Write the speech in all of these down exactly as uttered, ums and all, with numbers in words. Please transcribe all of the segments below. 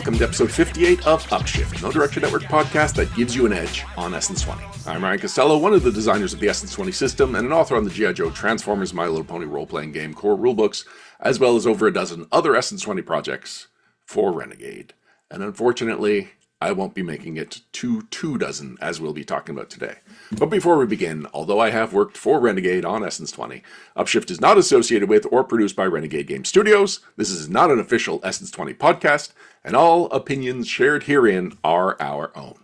welcome to episode fifty-eight of Upshift, no Direction Network podcast that gives you an edge on Essence twenty. I'm Ryan Costello, one of the designers of the Essence twenty system, and an author on the G I. Joe Transformers My Little Pony role-playing game core rulebooks, as well as over a dozen other Essence twenty projects for Renegade. And unfortunately, I won't be making it to two dozen, as we'll be talking about today. But before we begin, although I have worked for Renegade on Essence twenty, Upshift is not associated with or produced by Renegade Game Studios. This is not an official Essence twenty podcast, and all opinions shared herein are our own.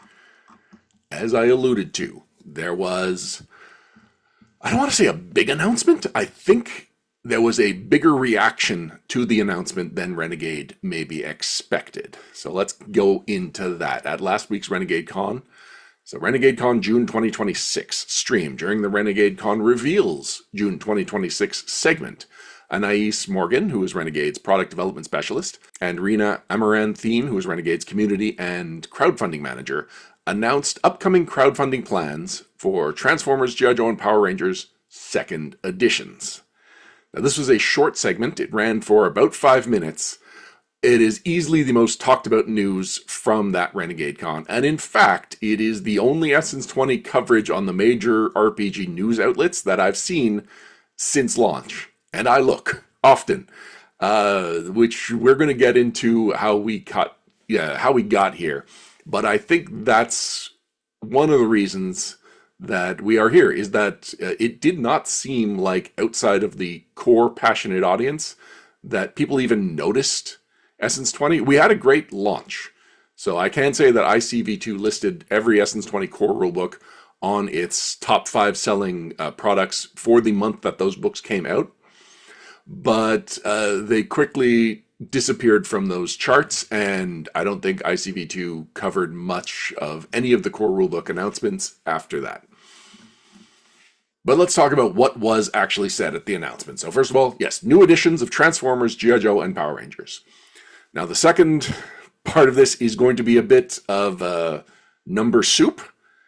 As I alluded to, there was, I don't want to say a big announcement. I think there was a bigger reaction to the announcement than Renegade maybe expected. So let's go into that. At last week's Renegade Con, so Renegade Con June twenty twenty-six stream during the Renegade Con Reveals June twenty twenty-six segment, Anais Morgan, who is Renegade's product development specialist, and Rena Amaranthine, who is Renegade's community and crowdfunding manager, announced upcoming crowdfunding plans for Transformers, G I. Joe, and Power Rangers second editions. Now, this was a short segment. It ran for about five minutes. It is easily the most talked about news from that Renegade Con. And in fact, it is the only Essence twenty coverage on the major R P G news outlets that I've seen since launch. And I look often, uh, which we're going to get into how we cut, yeah, how we got here. But I think that's one of the reasons that we are here, is that uh, it did not seem like, outside of the core passionate audience, that people even noticed Essence twenty. We had a great launch. So I can say that I C V two listed every Essence twenty core rulebook on its top five selling uh, products for the month that those books came out. But uh, they quickly disappeared from those charts, and I don't think I C V two covered much of any of the core rulebook announcements after that. But let's talk about what was actually said at the announcement. So first of all, yes, new editions of Transformers, G I. Joe, and Power Rangers. Now the second part of this is going to be a bit of uh, number soup.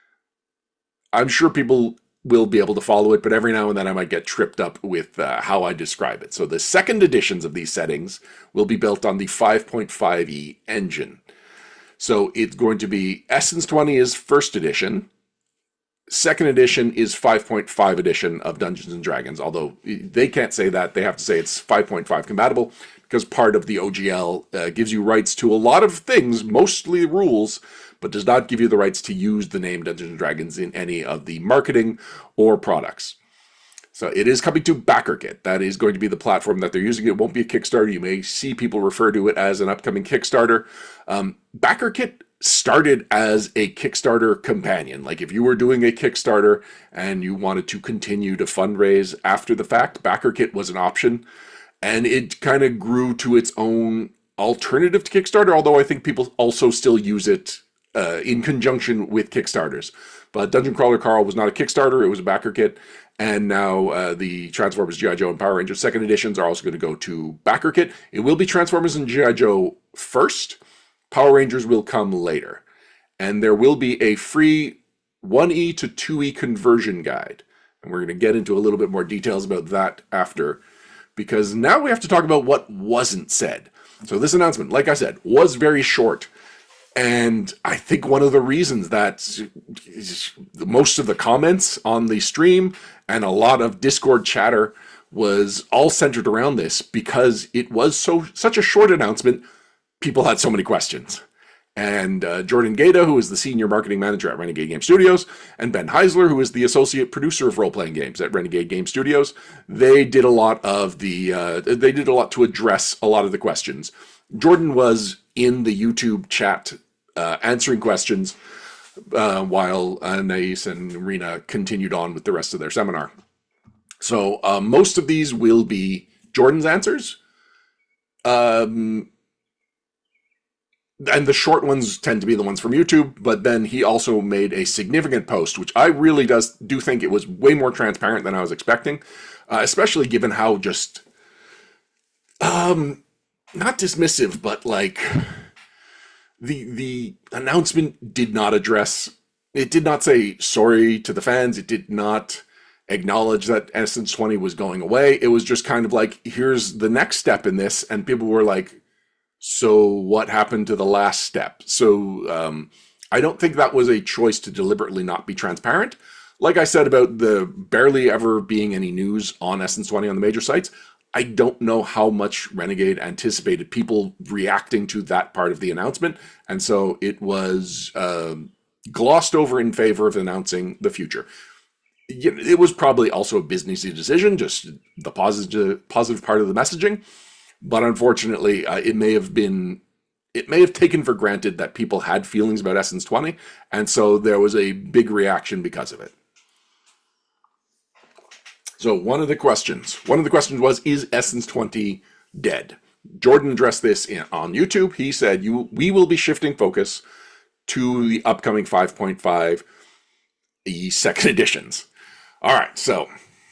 I'm sure people will be able to follow it, but every now and then I might get tripped up with uh, how I describe it. So the second editions of these settings will be built on the five point five E engine. So it's going to be Essence twenty is first edition. Second edition is five point five edition of Dungeons and Dragons, although they can't say that. They have to say it's five point five compatible, because part of the O G L uh, gives you rights to a lot of things, mostly rules, but does not give you the rights to use the name Dungeons and Dragons in any of the marketing or products. So it is coming to BackerKit. That is going to be the platform that they're using. It won't be a Kickstarter. You may see people refer to it as an upcoming Kickstarter. Um, BackerKit started as a Kickstarter companion. Like if you were doing a Kickstarter and you wanted to continue to fundraise after the fact, BackerKit was an option. And it kind of grew to its own alternative to Kickstarter, although I think people also still use it uh, in conjunction with Kickstarters. But Dungeon Crawler Carl was not a Kickstarter, it was a BackerKit. And now uh, the Transformers, G I. Joe, and Power Rangers second editions are also going to go to BackerKit. It will be Transformers and G I. Joe first. Power Rangers will come later. And there will be a free one E to two E conversion guide. And we're going to get into a little bit more details about that after, because now we have to talk about what wasn't said. So this announcement, like I said, was very short. And I think one of the reasons that most of the comments on the stream and a lot of Discord chatter was all centered around this, because it was so such a short announcement, people had so many questions. And uh, Jordan Gaeta, who is the senior marketing manager at Renegade Game Studios, and Ben Heisler, who is the associate producer of role-playing games at Renegade Game Studios, they did a lot of the uh, they did a lot to address a lot of the questions. Jordan was in the YouTube chat uh, answering questions uh, while Anais and Rena continued on with the rest of their seminar. So uh, most of these will be Jordan's answers. Um... And the short ones tend to be the ones from YouTube, but then he also made a significant post, which I really does do think it was way more transparent than I was expecting, uh, especially given how just, um, not dismissive, but like, the the announcement did not address, it did not say sorry to the fans, it did not acknowledge that Essence twenty was going away, it was just kind of like, here's the next step in this, and people were like, So what happened to the last step? So um, I don't think that was a choice to deliberately not be transparent. Like I said about the barely ever being any news on Essence twenty on the major sites, I don't know how much Renegade anticipated people reacting to that part of the announcement. And so it was uh, glossed over in favor of announcing the future. It was probably also a businessy decision, just the positive positive part of the messaging. But unfortunately, uh, it may have been, it may have taken for granted that people had feelings about Essence twenty. And so there was a big reaction because of it. So one of the questions, one of the questions was, is Essence twenty dead? Jordan addressed this in, on YouTube. He said, "You, we will be shifting focus to the upcoming five point five the second editions." All right, so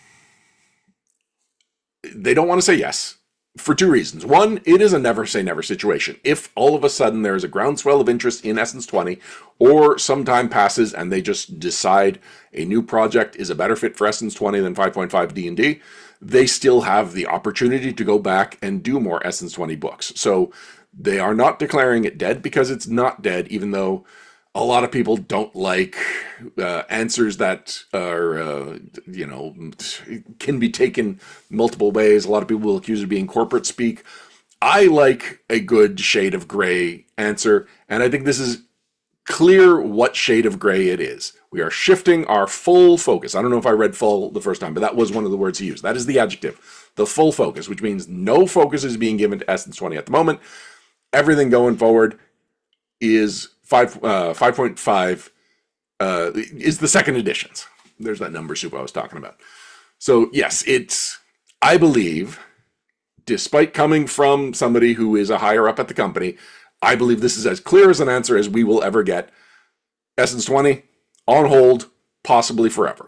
they don't want to say yes for two reasons. One, it is a never say never situation. If all of a sudden there is a groundswell of interest in Essence twenty, or some time passes and they just decide a new project is a better fit for Essence twenty than five point five D and D, they still have the opportunity to go back and do more Essence twenty books. So they are not declaring it dead because it's not dead, even though a lot of people don't like uh, answers that are, uh, you know, can be taken multiple ways. A lot of people will accuse it of being corporate speak. I like a good shade of gray answer, and I think this is clear what shade of gray it is. We are shifting our full focus. I don't know if I read full the first time, but that was one of the words he used. That is the adjective, the full focus, which means no focus is being given to Essence twenty at the moment. Everything going forward is Five, uh, five point five uh, is the second editions. There's that number soup I was talking about. So yes, it's, I believe, despite coming from somebody who is a higher up at the company, I believe this is as clear as an answer as we will ever get. Essence twenty, on hold, possibly forever.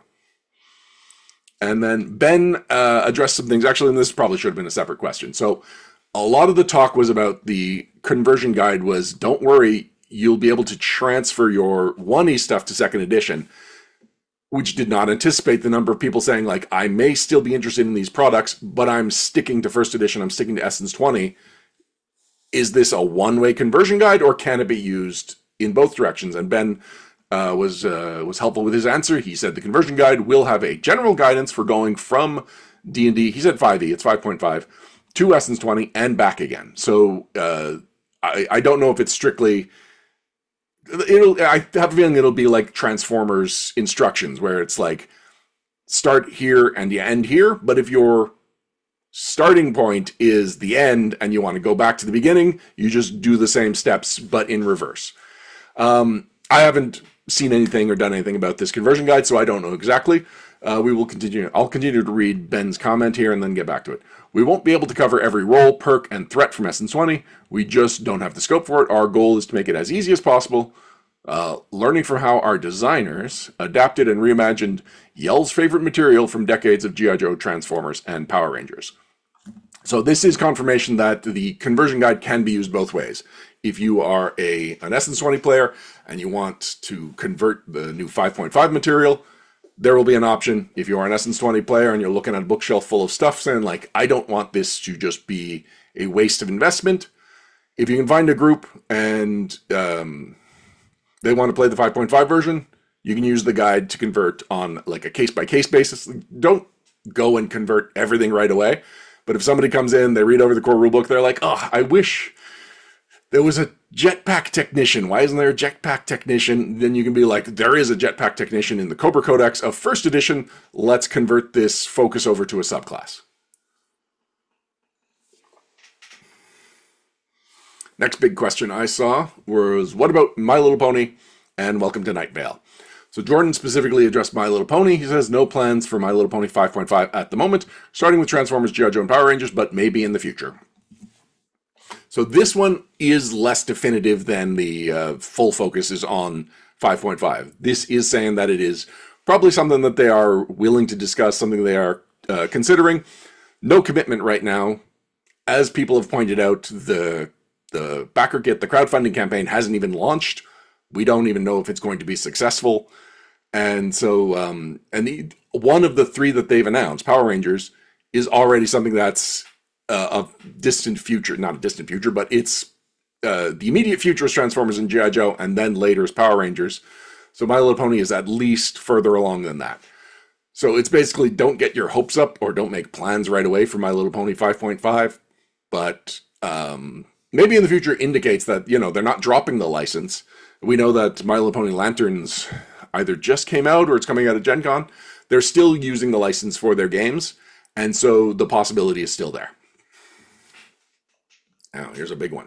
And then Ben uh, addressed some things. Actually, and this probably should have been a separate question. So a lot of the talk was about the conversion guide was, don't worry, you'll be able to transfer your one E stuff to second edition, which did not anticipate the number of people saying, like, I may still be interested in these products, but I'm sticking to first edition, I'm sticking to Essence twenty. Is this a one-way conversion guide, or can it be used in both directions? And Ben uh, was uh, was helpful with his answer. He said the conversion guide will have a general guidance for going from D and D, he said five E, it's five point five, to Essence twenty and back again. So uh, I, I don't know if it's strictly... It'll, I have a feeling it'll be like Transformers instructions, where it's like, start here and you end here. But if your starting point is the end and you want to go back to the beginning, you just do the same steps, but in reverse. Um, I haven't seen anything or done anything about this conversion guide, so I don't know exactly. Uh, we will continue. I'll continue to read Ben's comment here and then get back to it. We won't be able to cover every role, perk, and threat from Essence twenty. We just don't have the scope for it. Our goal is to make it as easy as possible. Uh, learning from how our designers adapted and reimagined Yell's favorite material from decades of G I. Joe, Transformers, and Power Rangers. So this is confirmation that the conversion guide can be used both ways. If you are a an Essence twenty player and you want to convert the new five point five material, there will be an option. If you are an Essence twenty player and you're looking at a bookshelf full of stuff saying, like, I don't want this to just be a waste of investment, if you can find a group and um, they want to play the five point five version, you can use the guide to convert on like a case-by-case basis. Don't go and convert everything right away. But if somebody comes in, they read over the core rulebook, they're like, oh, I wish there was a jetpack technician. Why isn't there a jetpack technician? Then you can be like, there is a jetpack technician in the Cobra Codex of first edition. Let's convert this focus over to a subclass. Next big question I saw was, what about My Little Pony and Welcome to Night Vale? So Jordan specifically addressed My Little Pony. He says no plans for My Little Pony five point five at the moment, starting with Transformers, G I. Joe, and Power Rangers, but maybe in the future. So this one is less definitive than the uh, full focus is on five point five. This is saying that it is probably something that they are willing to discuss, something they are uh, considering. No commitment right now. As people have pointed out, the the backer kit, the crowdfunding campaign hasn't even launched. We don't even know if it's going to be successful. And so, um, and the, one of the three that they've announced, Power Rangers, is already something that's uh, a distant future, not a distant future, but it's uh, the immediate future is Transformers and G I. Joe, and then later is Power Rangers. So My Little Pony is at least further along than that. So it's basically don't get your hopes up or don't make plans right away for My Little Pony five point five. But um, maybe in the future indicates that, you know, they're not dropping the license. We know that My Little Pony Lanterns either just came out or it's coming out of Gen Con. They're still using the license for their games. And so the possibility is still there. Now, here's a big one.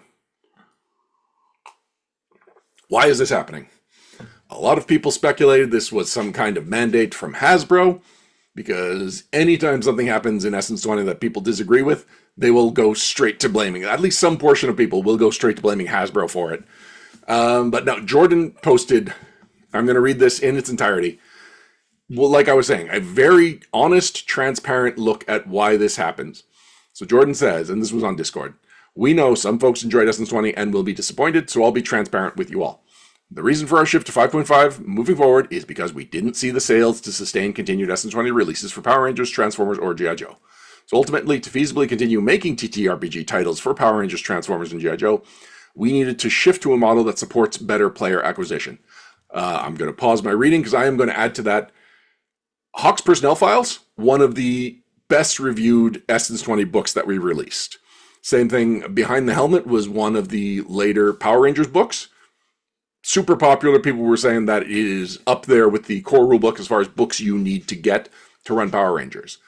Why is this happening? A lot of people speculated this was some kind of mandate from Hasbro, because anytime something happens in Essence twenty that people disagree with, they will go straight to blaming. At least some portion of people will go straight to blaming Hasbro for it. Um, but now, Jordan posted, I'm going to read this in its entirety. Well, like I was saying, a very honest, transparent look at why this happens. So Jordan says, and this was on Discord, we know some folks enjoyed Essence twenty and will be disappointed, so I'll be transparent with you all. The reason for our shift to five point five moving forward is because we didn't see the sales to sustain continued Essence twenty releases for Power Rangers, Transformers, or G I. Joe. So ultimately, to feasibly continue making T T R P G titles for Power Rangers, Transformers, and G I. Joe, we needed to shift to a model that supports better player acquisition. Uh, I'm going to pause my reading because I am going to add to that. Hawk's Personnel Files, one of the best reviewed Essence twenty books that we released. Same thing, Behind the Helmet was one of the later Power Rangers books. Super popular. People were saying that it is up there with the core rulebook as far as books you need to get to run Power Rangers.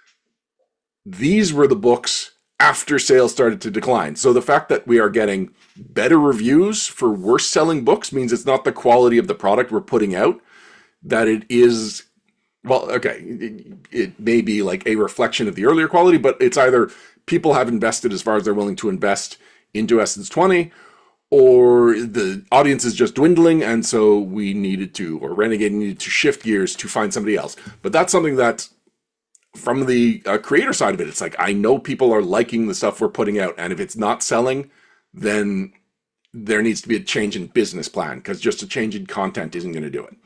These were the books after sales started to decline. So the fact that we are getting better reviews for worse selling books means it's not the quality of the product we're putting out, that it is, well, okay, it, it may be like a reflection of the earlier quality, but it's either people have invested as far as they're willing to invest into Essence twenty, or the audience is just dwindling, and so we needed to, or Renegade needed to shift gears to find somebody else. But that's something that, from the uh, creator side of it, it's like, I know people are liking the stuff we're putting out, and if it's not selling, then there needs to be a change in business plan, because just a change in content isn't going to do it.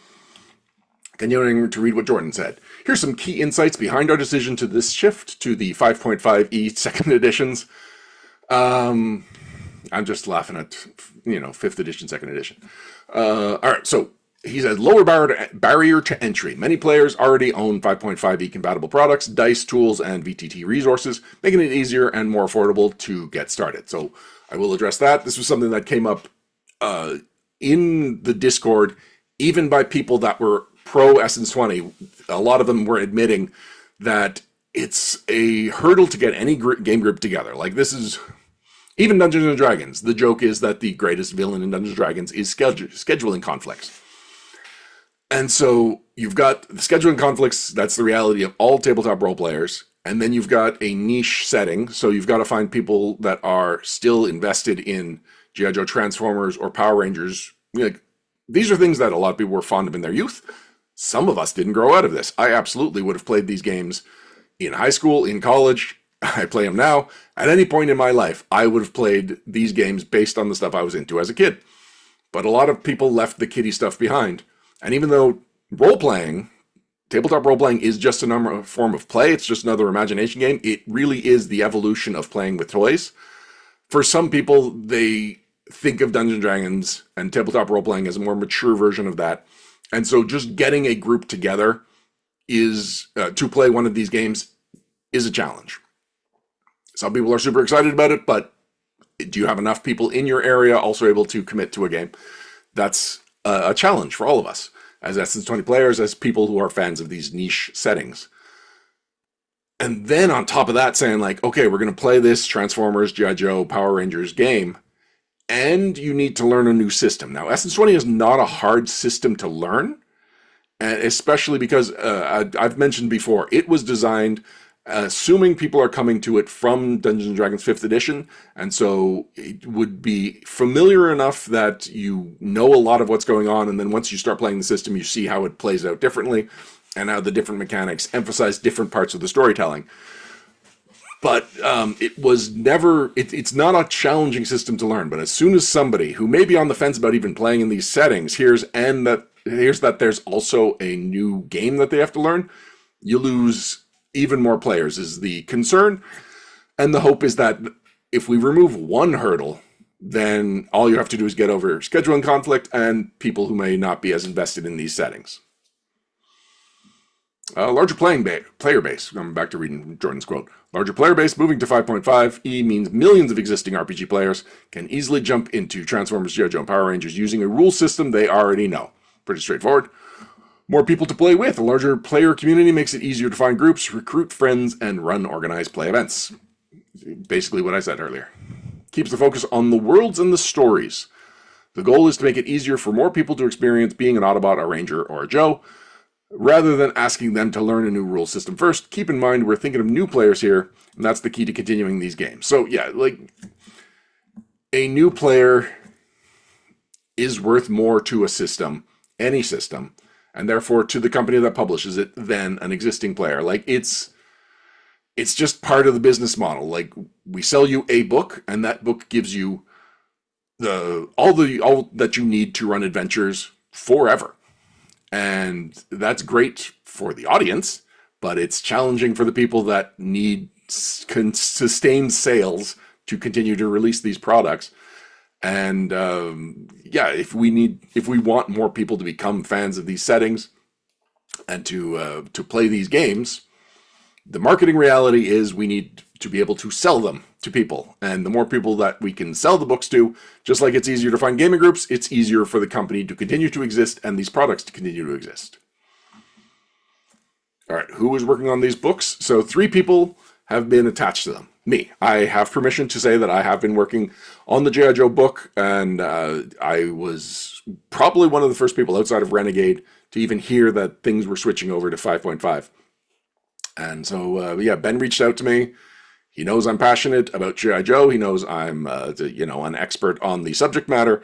Continuing to read what Jordan said. Here's some key insights behind our decision to this shift to the five point five E second editions. Um... I'm just laughing at, you know, fifth edition, second edition. Uh, all right, so he says, lower bar barrier to entry. Many players already own five point five E compatible products, dice, tools, and V T T resources, making it easier and more affordable to get started. So I will address that. This was something that came up uh, in the Discord, even by people that were pro Essence twenty. A lot of them were admitting that it's a hurdle to get any gr- game group together. Like, this is... Even Dungeons and Dragons, the joke is that the greatest villain in Dungeons and Dragons is schedule- scheduling conflicts. And so you've got the scheduling conflicts, that's the reality of all tabletop role players. And then you've got a niche setting, so you've got to find people that are still invested in G I. Joe, Transformers, or Power Rangers. Like, these are things that a lot of people were fond of in their youth. Some of us didn't grow out of this. I absolutely would have played these games in high school, in college. I play them now. At any point in my life, I would have played these games based on the stuff I was into as a kid. But a lot of people left the kiddie stuff behind. And even though role-playing, tabletop role-playing is just another form of play, it's just another imagination game, it really is the evolution of playing with toys. For some people, they think of Dungeons and Dragons and tabletop role-playing as a more mature version of that. And so just getting a group together is uh, to play one of these games is a challenge. Some people are super excited about it, but do you have enough people in your area also able to commit to a game? That's a, a challenge for all of us, as Essence twenty players, as people who are fans of these niche settings. And then on top of that, saying like, okay, we're going to play this Transformers, G I. Joe, Power Rangers game, and you need to learn a new system. Now, Essence twenty is not a hard system to learn, and especially because uh, I've mentioned before, it was designed assuming people are coming to it from Dungeons and Dragons fifth edition, and so it would be familiar enough that you know a lot of what's going on, and then once you start playing the system, you see how it plays out differently, and how the different mechanics emphasize different parts of the storytelling. But um, it was never, it, it's not a challenging system to learn, but as soon as somebody who may be on the fence about even playing in these settings hears, and that hears that there's also a new game that they have to learn, you lose even more players is the concern. And the hope is that if we remove one hurdle, then all you have to do is get over scheduling conflict and people who may not be as invested in these settings. Uh, larger playing ba- player base. I'm back to reading Jordan's quote. Larger player base moving to five point five E means millions of existing R P G players can easily jump into Transformers, G I. Joe, and Power Rangers using a rule system they already know. Pretty straightforward. More people to play with. A larger player community makes it easier to find groups, recruit friends, and run organized play events. Basically what I said earlier. Keeps the focus on the worlds and the stories. The goal is to make it easier for more people to experience being an Autobot, a Ranger, or a Joe, rather than asking them to learn a new rule system first. Keep in mind, we're thinking of new players here, and that's the key to continuing these games. So yeah, like, a new player is worth more to a system, any system, and therefore to the company that publishes it than an existing player. Like, it's it's just part of the business model. Like, we sell you a book, and that book gives you the all the all that you need to run adventures forever. And that's great for the audience, but it's challenging for the people that need sustained sales to continue to release these products. And um, yeah, if we need, if we want more people to become fans of these settings and to uh, to play these games, the marketing reality is we need to be able to sell them to people. And the more people that we can sell the books to, just like it's easier to find gaming groups, it's easier for the company to continue to exist and these products to continue to exist. All right, who is working on these books? So three people have been attached to them. Me. I have permission to say that I have been working on the G I. Joe book, and uh, I was probably one of the first people outside of Renegade to even hear that things were switching over to five point five. And so, uh, yeah, Ben reached out to me. He knows I'm passionate about G I. Joe. He knows I'm, uh, the, you know, an expert on the subject matter,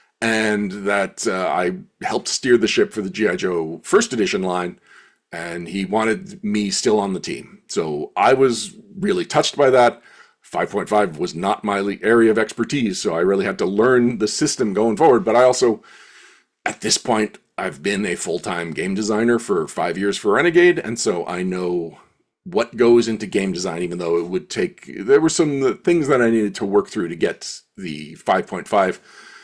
and that uh, I helped steer the ship for the G I. Joe first edition line, and he wanted me still on the team. So I was really touched by that. five point five was not my area of expertise, so I really had to learn the system going forward. But I also, at this point, I've been a full-time game designer for five years for Renegade, and so I know what goes into game design, even though it would take, there were some things that I needed to work through to get the five point five.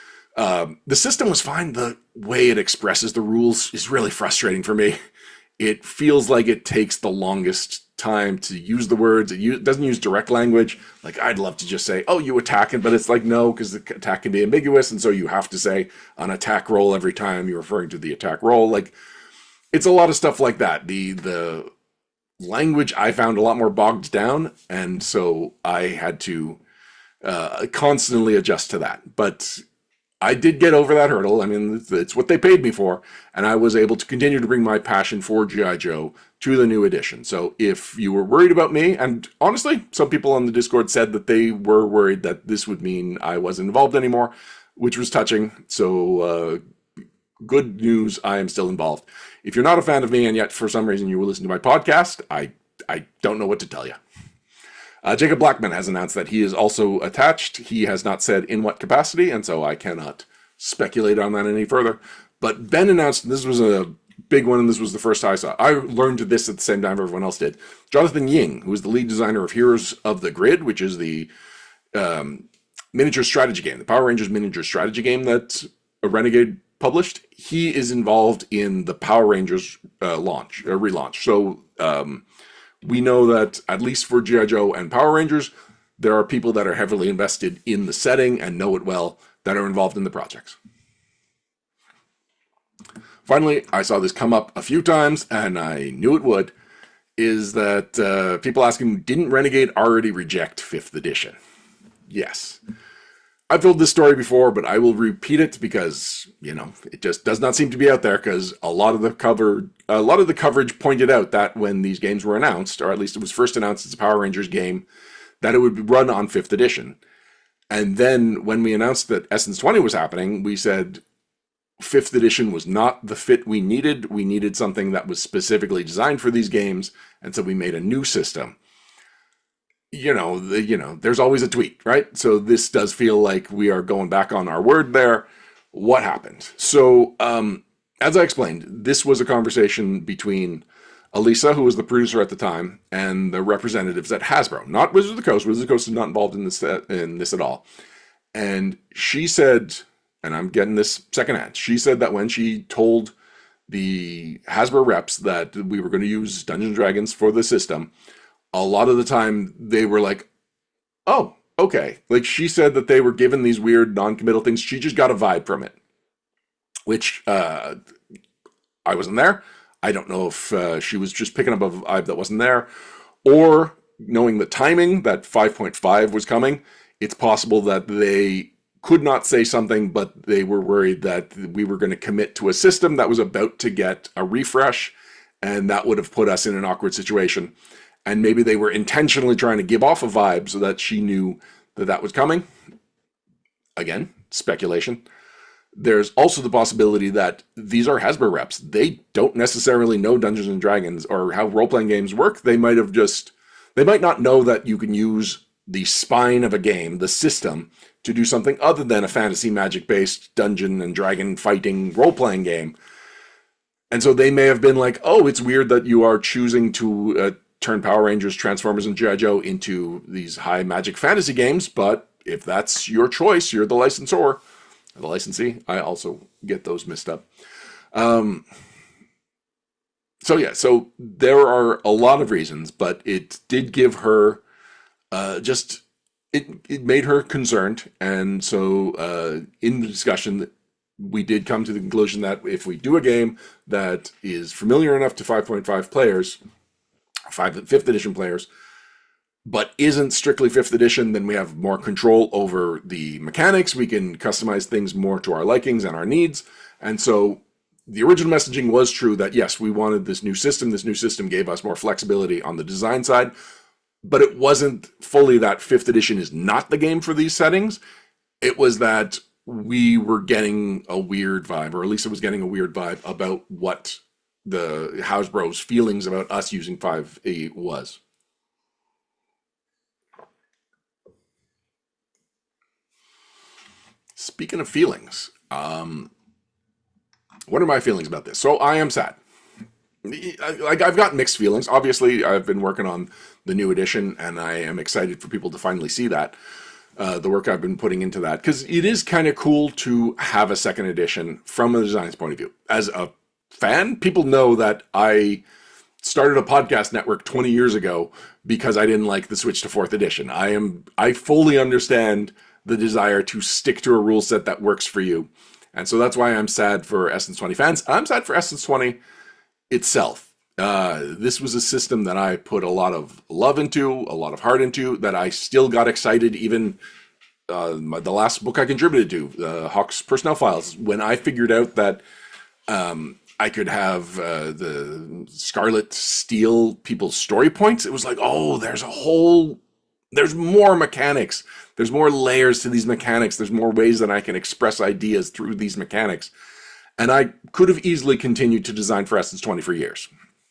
Um, the system was fine. The way it expresses the rules is really frustrating for me. It feels like it takes the longest time to use the words. It use, doesn't use direct language. Like, I'd love to just say, oh, you attack it, but it's like, no, because the attack can be ambiguous, and so you have to say an attack roll every time you're referring to the attack roll. Like, it's a lot of stuff like that. The, the language I found a lot more bogged down, and so I had to uh, constantly adjust to that. But I did get over that hurdle. I mean, it's what they paid me for, and I was able to continue to bring my passion for G I. Joe to the new edition. So if you were worried about me, and honestly, some people on the Discord said that they were worried that this would mean I wasn't involved anymore, which was touching. So uh, good news, I am still involved. If you're not a fan of me, and yet for some reason you will listen to my podcast, I, I don't know what to tell you. Uh, Jacob Blackman has announced that he is also attached. He has not said in what capacity, and so I cannot speculate on that any further. But Ben announced, and this was a big one, and this was the first I saw. I learned this at the same time everyone else did. Jonathan Ying, who is the lead designer of Heroes of the Grid, which is the um, miniature strategy game, the Power Rangers miniature strategy game that a Renegade published. He is involved in the Power Rangers uh, launch, uh, relaunch. So um, we know that, at least for G I. Joe and Power Rangers, there are people that are heavily invested in the setting and know it well that are involved in the projects. Finally, I saw this come up a few times, and I knew it would, is that uh, people asking, didn't Renegade already reject fifth edition? Yes. I've told this story before, but I will repeat it because, you know, it just does not seem to be out there, because a lot of the cover, a lot of the coverage pointed out that when these games were announced, or at least it was first announced as a Power Rangers game, that it would run on fifth edition. And then when we announced that Essence twenty was happening, we said fifth edition was not the fit we needed. We needed something that was specifically designed for these games, and so we made a new system. You know, the, you know, there's always a tweet, right? So this does feel like we are going back on our word there. What happened? So, um, as I explained, this was a conversation between Elisa, who was the producer at the time, and the representatives at Hasbro. Not Wizards of the Coast. Wizards of the Coast is not involved in this, uh, in this at all. And she said, and I'm getting this secondhand, she said that when she told the Hasbro reps that we were going to use Dungeons and Dragons for the system, a lot of the time they were like, oh, okay. Like, she said that they were given these weird non-committal things. She just got a vibe from it, which uh, I wasn't there. I don't know if uh, she was just picking up a vibe that wasn't there, or knowing the timing that five point five was coming, it's possible that they could not say something, but they were worried that we were going to commit to a system that was about to get a refresh, and that would have put us in an awkward situation. And maybe they were intentionally trying to give off a vibe so that she knew that that was coming. Again, speculation. There's also the possibility that these are Hasbro reps. They don't necessarily know Dungeons and Dragons or how role-playing games work. They might have just, they might not know that you can use the spine of a game, the system, to do something other than a fantasy magic-based Dungeon and Dragon fighting role-playing game. And so they may have been like, oh, it's weird that you are choosing to uh, turn Power Rangers, Transformers, and G I. Joe into these high magic fantasy games, but if that's your choice, you're the licensor. The licensee. I also get those mixed up. Um, so yeah, so there are a lot of reasons, but it did give her uh, just, it, it made her concerned. And so uh, in the discussion, we did come to the conclusion that if we do a game that is familiar enough to five point five players, five, fifth edition players, but isn't strictly fifth edition, then we have more control over the mechanics. We can customize things more to our likings and our needs. And so the original messaging was true that, yes, we wanted this new system. This new system gave us more flexibility on the design side, but it wasn't fully that fifth edition is not the game for these settings. It was that we were getting a weird vibe, or at least it was getting a weird vibe about what the Hasbro's feelings about us using five E was. Speaking of feelings, um, what are my feelings about this? So I am sad. Like, I've got mixed feelings. Obviously, I've been working on the new edition, and I am excited for people to finally see that, uh, the work I've been putting into that, because it is kind of cool to have a second edition from a design's point of view. As a fan, people know that I started a podcast network twenty years ago because I didn't like the switch to fourth edition. I am I fully understand the desire to stick to a rule set that works for you. And so that's why I'm sad for Essence twenty fans. I'm sad for Essence twenty itself. Uh, this was a system that I put a lot of love into, a lot of heart into, that I still got excited even uh, my, the last book I contributed to, uh, Hawk's Personnel Files, when I figured out that um, I could have uh, the Scarlet steal people's story points. It was like, oh, there's a whole, there's more mechanics. There's more layers to these mechanics. There's more ways that I can express ideas through these mechanics. And I could have easily continued to design for Essence twenty for years.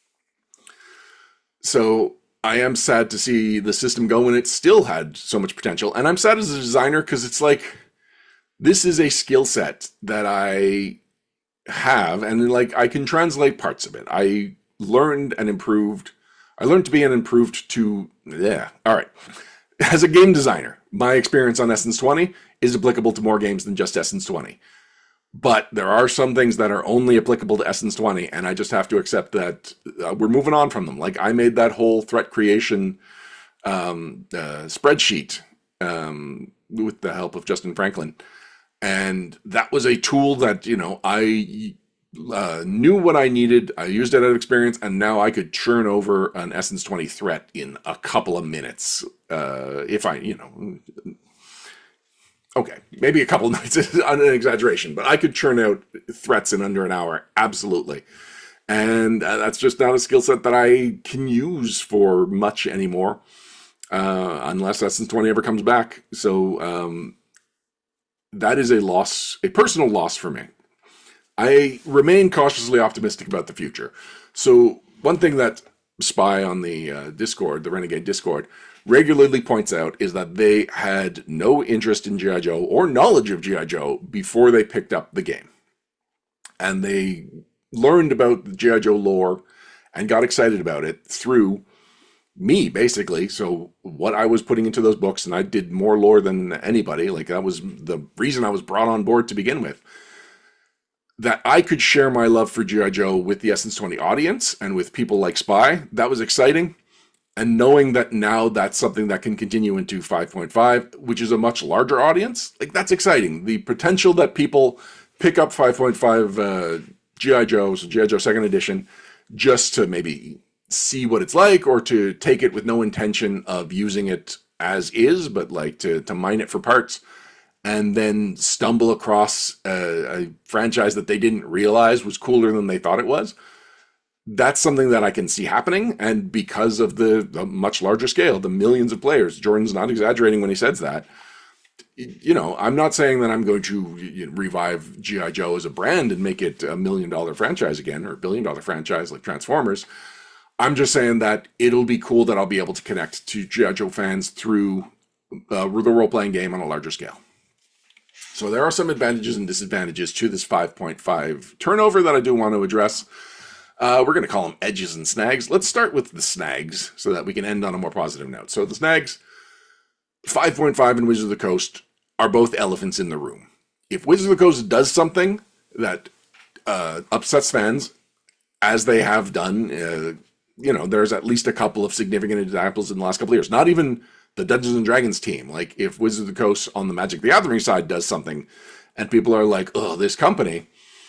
So I am sad to see the system go when it still had so much potential. And I'm sad as a designer because it's like, this is a skill set that I have, and like I can translate parts of it. I learned and improved. I learned to be an improved to, yeah, all right. As a game designer, my experience on Essence twenty is applicable to more games than just Essence twenty. But there are some things that are only applicable to Essence twenty, and I just have to accept that uh, we're moving on from them. Like, I made that whole threat creation um, uh, spreadsheet um, with the help of Justin Franklin. And that was a tool that, you know, I uh, knew what I needed. I used it out of experience, and now I could churn over an Essence twenty threat in a couple of minutes. Uh, if I, you know... Okay, maybe a couple of nights is an exaggeration, but I could churn out threats in under an hour, absolutely. And uh, that's just not a skill set that I can use for much anymore, uh, unless Essence twenty ever comes back. So um, that is a loss, a personal loss for me. I remain cautiously optimistic about the future. So one thing that Spy on the uh, Discord, the Renegade Discord, regularly points out is that they had no interest in G I. Joe or knowledge of G I. Joe before they picked up the game. And they learned about the G I. Joe lore and got excited about it through me, basically. So what I was putting into those books, and I did more lore than anybody. Like, that was the reason I was brought on board to begin with. That I could share my love for G I. Joe with the Essence twenty audience and with people like Spy, that was exciting. And knowing that now that's something that can continue into five point five, which is a much larger audience, like, that's exciting. The potential that people pick up five point five uh, G I. Joe, so G I. Joe second Edition, just to maybe see what it's like, or to take it with no intention of using it as is, but like to, to mine it for parts, and then stumble across a, a franchise that they didn't realize was cooler than they thought it was. That's something that I can see happening, and because of the, the much larger scale, the millions of players, Jordan's not exaggerating when he says that. You know, I'm not saying that I'm going to you know, revive G I. Joe as a brand and make it a million dollar franchise again, or a billion dollar franchise like Transformers. I'm just saying that it'll be cool that I'll be able to connect to G I. Joe fans through uh, the role-playing game on a larger scale. So there are some advantages and disadvantages to this five point five turnover that I do want to address. Uh, we're going to call them edges and snags. Let's start with the snags so that we can end on a more positive note. So the snags, five point five and Wizards of the Coast are both elephants in the room. If Wizards of the Coast does something that uh, upsets fans, as they have done, uh, you know, there's at least a couple of significant examples in the last couple of years. Not even the Dungeons and Dragons team. Like, if Wizards of the Coast on the Magic the Gathering side does something and people are like, oh, this company,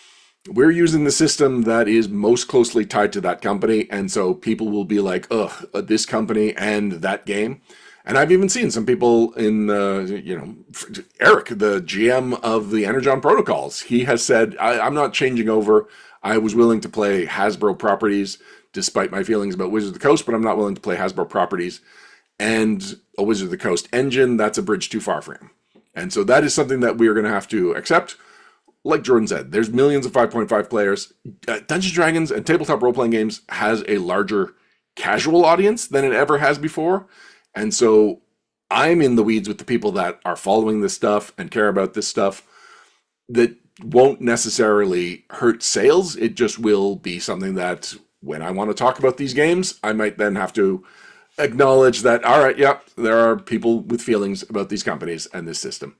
we're using the system that is most closely tied to that company. And so people will be like, ugh, this company and that game. And I've even seen some people in, uh, you know, Eric, the G M of the Energon Protocols, he has said, I, I'm not changing over. I was willing to play Hasbro properties despite my feelings about Wizards of the Coast, but I'm not willing to play Hasbro properties. And a Wizard of the Coast engine, that's a bridge too far for him. And so that is something that we are going to have to accept. Like Jordan said, there's millions of five point five players. Uh, Dungeons and Dragons and tabletop role-playing games has a larger casual audience than it ever has before. And so I'm in the weeds with the people that are following this stuff and care about this stuff. That won't necessarily hurt sales. It just will be something that when I want to talk about these games, I might then have to acknowledge that, all right, yep, there are people with feelings about these companies and this system.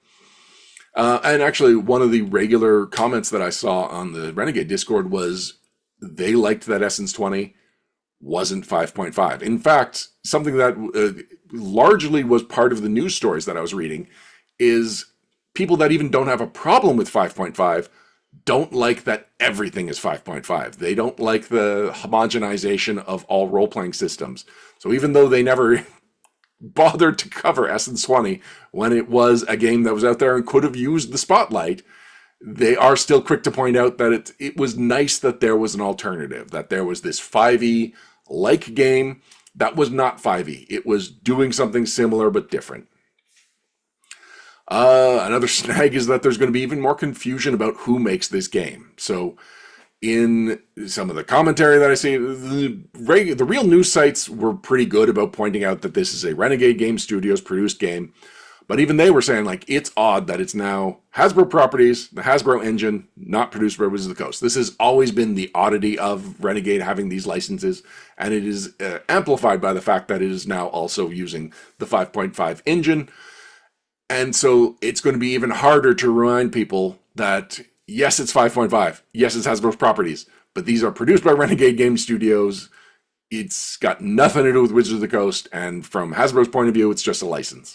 Uh, and actually, one of the regular comments that I saw on the Renegade Discord was they liked that Essence twenty wasn't five point five. In fact, something that uh, largely was part of the news stories that I was reading is people that even don't have a problem with five point five don't like that everything is five point five. They don't like the homogenization of all role-playing systems. So even though they never bothered to cover Essence twenty when it was a game that was out there and could have used the spotlight, they are still quick to point out that it, it was nice that there was an alternative, that there was this five E-like game that was not five E. It was doing something similar but different. Uh, another snag is that there's going to be even more confusion about who makes this game. So in some of the commentary that I see, the, reg- the real news sites were pretty good about pointing out that this is a Renegade Game Studios produced game. But even they were saying, like, it's odd that it's now Hasbro properties, the Hasbro engine, not produced by Wizards of the Coast. This has always been the oddity of Renegade having these licenses, and it is uh, amplified by the fact that it is now also using the five point five engine. And so it's going to be even harder to remind people that, yes, it's five point five. Yes, it's Hasbro's properties. But these are produced by Renegade Game Studios. It's got nothing to do with Wizards of the Coast. And from Hasbro's point of view, it's just a license.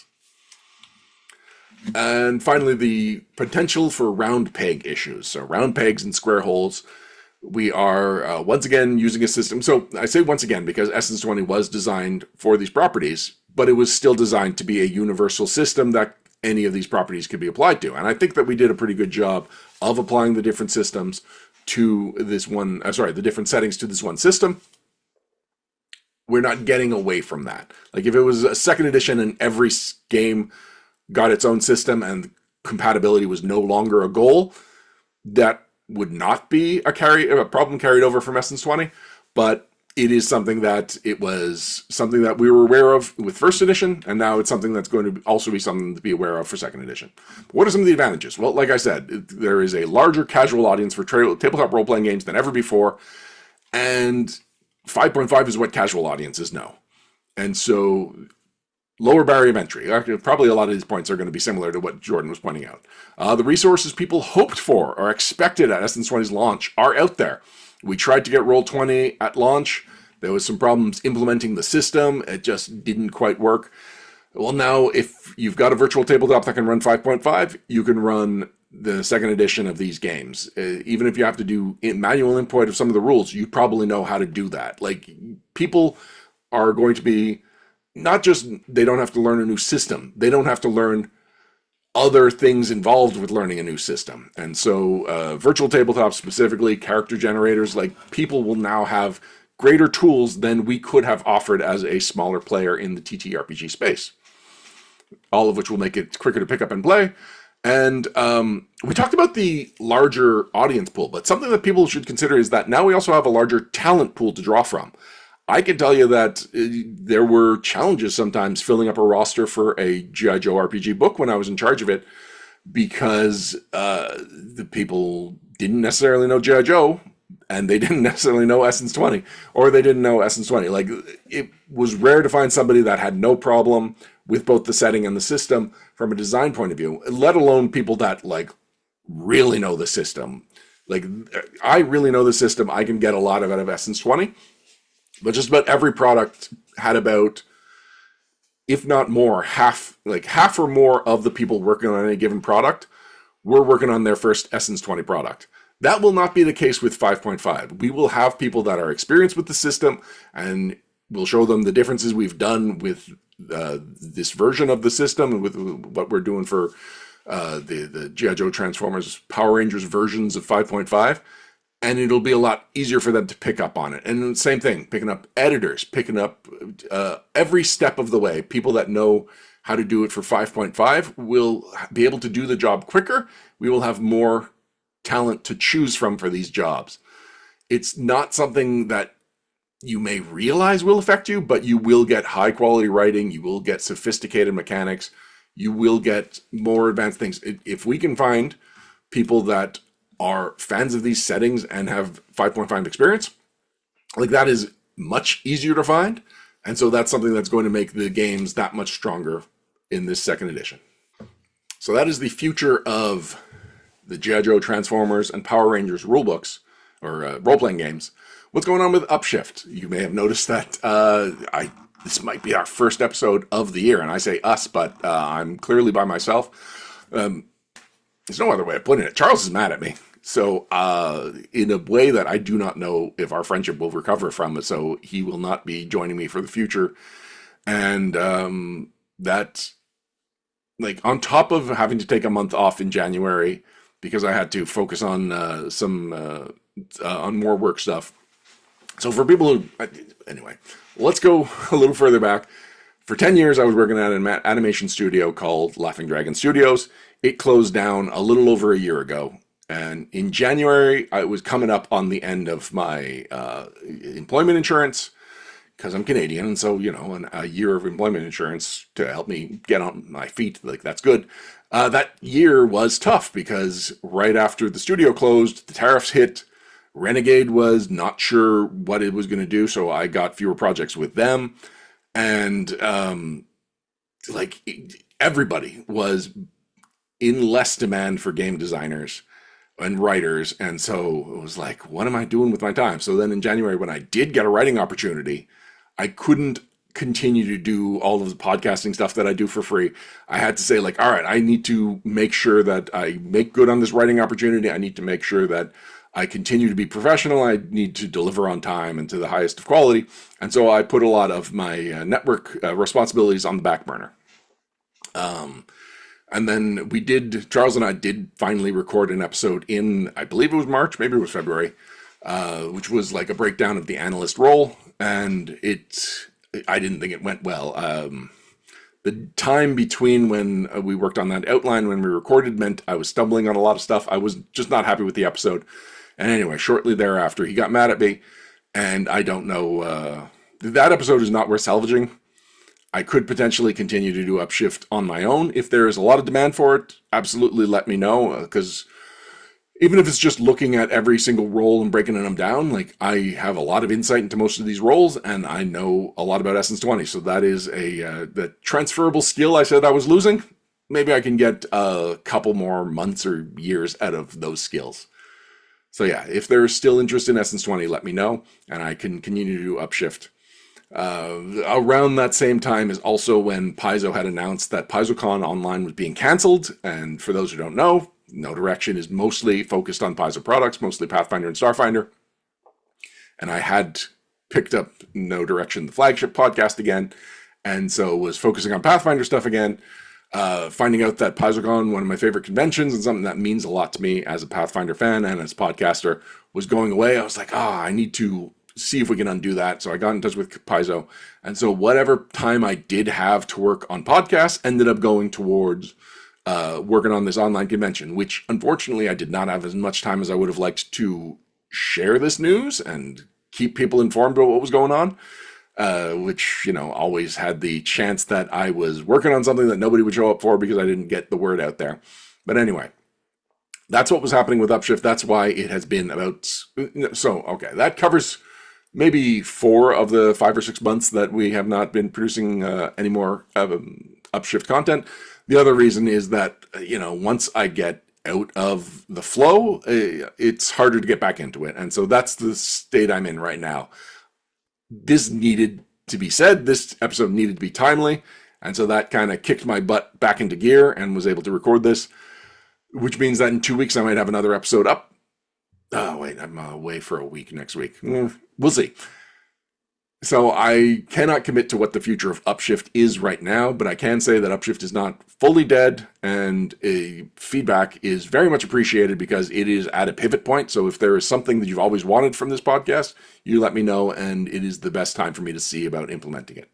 And finally, the potential for round peg issues. So round pegs and square holes. We are, uh, once again, using a system. So I say once again because Essence twenty was designed for these properties, but it was still designed to be a universal system that any of these properties could be applied to. And I think that we did a pretty good job of applying the different systems to this one, uh, sorry, the different settings to this one system. We're not getting away from that. Like if it was a second edition and every game got its own system and compatibility was no longer a goal, that would not be a carry a problem carried over from Essence twenty. But it is something that it was something that we were aware of with first edition, and now it's something that's going to also be something to be aware of for second edition. What are some of the advantages? Well, like I said, there is a larger casual audience for tra- tabletop role-playing games than ever before, and five point five is what casual audiences know. And so lower barrier of entry. Probably a lot of these points are going to be similar to what Jordan was pointing out. Uh, the resources people hoped for or expected at Essence twenty's launch are out there. We tried to get Roll twenty at launch. There was some problems implementing the system. It just didn't quite work. Well, now if you've got a virtual tabletop that can run five point five, you can run the second edition of these games. Uh, even if you have to do manual input of some of the rules, you probably know how to do that. Like, people are going to be, not just, they don't have to learn a new system. They don't have to learn other things involved with learning a new system. And so uh, virtual tabletops, specifically character generators, like, people will now have greater tools than we could have offered as a smaller player in the T T R P G space. All of which will make it quicker to pick up and play. And um, we talked about the larger audience pool, but something that people should consider is that now we also have a larger talent pool to draw from. I can tell you that uh, there were challenges sometimes filling up a roster for a G I. Joe R P G book when I was in charge of it, because uh, the people didn't necessarily know G I. Joe, and they didn't necessarily know Essence twenty, or they didn't know Essence twenty. Like, it was rare to find somebody that had no problem with both the setting and the system from a design point of view, let alone people that, like, really know the system. Like, I really know the system. I can get a lot of out of Essence twenty. But just about every product had about, if not more, half, like half or more of the people working on any given product were working on their first Essence twenty product. That will not be the case with five point five. We will have people that are experienced with the system, and we'll show them the differences we've done with uh, this version of the system and with what we're doing for uh, the, the G I. Joe Transformers Power Rangers versions of five point five. And it'll be a lot easier for them to pick up on it. And same thing, picking up editors, picking up uh, every step of the way. People that know how to do it for five point five will be able to do the job quicker. We will have more talent to choose from for these jobs. It's not something that you may realize will affect you, but you will get high quality writing. You will get sophisticated mechanics. You will get more advanced things. If we can find people that are fans of these settings and have five point five experience, like, that is much easier to find. And so that's something that's going to make the games that much stronger in this second edition. So that is the future of the G I. Joe Transformers and Power Rangers rulebooks, or uh, role-playing games. What's going on with Upshift? You may have noticed that uh, I this might be our first episode of the year, and I say us, but uh, I'm clearly by myself. Um, there's no other way of putting it. Charles is mad at me. So uh, in a way that I do not know if our friendship will recover from it, so he will not be joining me for the future. And um, that, like, on top of having to take a month off in January because I had to focus on uh, some, uh, uh, on more work stuff. So for people who, anyway, let's go a little further back. For ten years, I was working at an animation studio called Laughing Dragon Studios. It closed down a little over a year ago. And in January, I was coming up on the end of my uh, employment insurance, because I'm Canadian. And so, you know, an, a year of employment insurance to help me get on my feet, like, that's good. Uh, that year was tough because right after the studio closed, the tariffs hit. Renegade was not sure what it was going to do, so I got fewer projects with them. And, um, like, everybody was in less demand for game designers and writers, and so it was like, what am I doing with my time? So then in January, when I did get a writing opportunity, I couldn't continue to do all of the podcasting stuff that I do for free. I had to say, like, all right, I need to make sure that I make good on this writing opportunity. I need to make sure that I continue to be professional. I need to deliver on time and to the highest of quality. And so I put a lot of my uh, network uh, responsibilities on the back burner. Um, And then we did, Charles and I did finally record an episode in, I believe it was March, maybe it was February, uh, which was like a breakdown of the analyst role. And it, I didn't think it went well. Um, the time between when we worked on that outline, when we recorded, meant I was stumbling on a lot of stuff. I was just not happy with the episode. And anyway, shortly thereafter, he got mad at me. And I don't know, uh, that episode is not worth salvaging. I could potentially continue to do Upshift on my own. If there is a lot of demand for it, absolutely let me know, because even if it's just looking at every single role and breaking them down, like I have a lot of insight into most of these roles, and I know a lot about Essence twenty. So that is a uh, the transferable skill I said I was losing. Maybe I can get a couple more months or years out of those skills. So yeah, if there's still interest in Essence twenty, let me know, and I can continue to do Upshift. Uh, around that same time is also when Paizo had announced that PaizoCon Online was being canceled, and for those who don't know, No Direction is mostly focused on Paizo products, mostly Pathfinder and Starfinder. And I had picked up No Direction, the flagship podcast again, and so was focusing on Pathfinder stuff again. Uh, finding out that PaizoCon, one of my favorite conventions and something that means a lot to me as a Pathfinder fan and as a podcaster, was going away. I was like, ah, oh, I need to see if we can undo that. So I got in touch with Paizo. And so whatever time I did have to work on podcasts ended up going towards uh, working on this online convention, which unfortunately I did not have as much time as I would have liked to share this news and keep people informed about what was going on. Uh, which, you know, always had the chance that I was working on something that nobody would show up for because I didn't get the word out there. But anyway, that's what was happening with Upshift. That's why it has been about... So, okay, that covers maybe four of the five or six months that we have not been producing uh, any more um, Upshift content. The other reason is that, you know, once I get out of the flow, uh, it's harder to get back into it. And so that's the state I'm in right now. This needed to be said. This episode needed to be timely. And so that kind of kicked my butt back into gear and was able to record this, which means that in two weeks I might have another episode up. Oh, wait, I'm away for a week next week. We'll see. So I cannot commit to what the future of Upshift is right now, but I can say that Upshift is not fully dead, and a feedback is very much appreciated because it is at a pivot point. So if there is something that you've always wanted from this podcast, you let me know, and it is the best time for me to see about implementing it.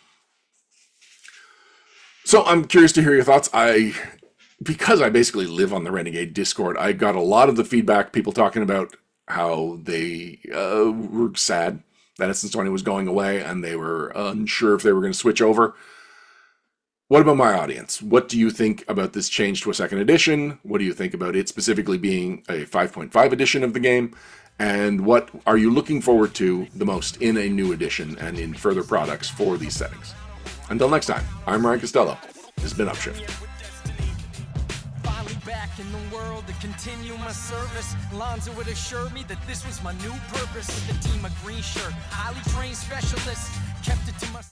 So I'm curious to hear your thoughts. I, because I basically live on the Renegade Discord, I got a lot of the feedback, people talking about how they uh, were sad that Essence twenty was going away and they were unsure if they were going to switch over. What about my audience? What do you think about this change to a second edition? What do you think about it specifically being a five point five edition of the game? And what are you looking forward to the most in a new edition and in further products for these settings? Until next time, I'm Ryan Costello. This has been Upshift. Back in the world to continue my service. Lonzo would assure me that this was my new purpose. With a team of green shirt, highly trained specialists, kept it to myself.